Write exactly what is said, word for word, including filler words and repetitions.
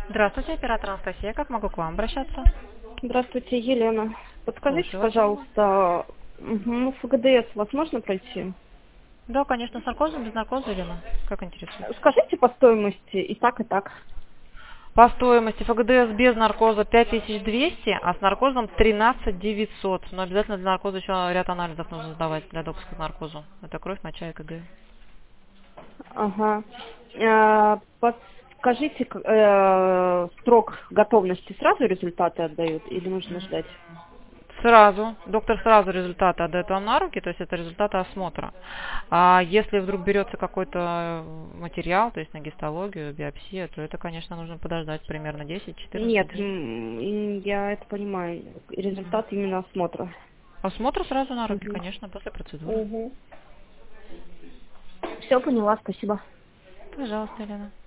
Здравствуйте, оператор Анастасия. Как могу к вам обращаться? Здравствуйте, Елена. Подскажите, Слушаю вас. пожалуйста, мгм, ФГДС у вас можно пройти? Да, конечно, с наркозом, без наркоза, Елена. Как интересует? Скажите по стоимости и так, и так. По стоимости ФГДС без наркоза пять тысяч двести, а с наркозом тринадцать тысяч девятьсот. Но обязательно для наркоза еще ряд анализов нужно сдавать для допуска к наркозу. Это кровь, моча и КГ. Ага. Э, Подскажите, к- э, срок готовности сразу результаты отдают или нужно ждать? Сразу, доктор сразу результаты отдает вам на руки, то есть это результаты осмотра. А если вдруг берется какой-то материал, то есть на гистологию, биопсию, то это, конечно, нужно подождать примерно Нет, десять-четырнадцать дней. м, м, я это понимаю. Результат именно осмотра. Осмотр сразу на руки, Угу. конечно, после процедуры. Угу. Все поняла, спасибо. Пожалуйста, Елена.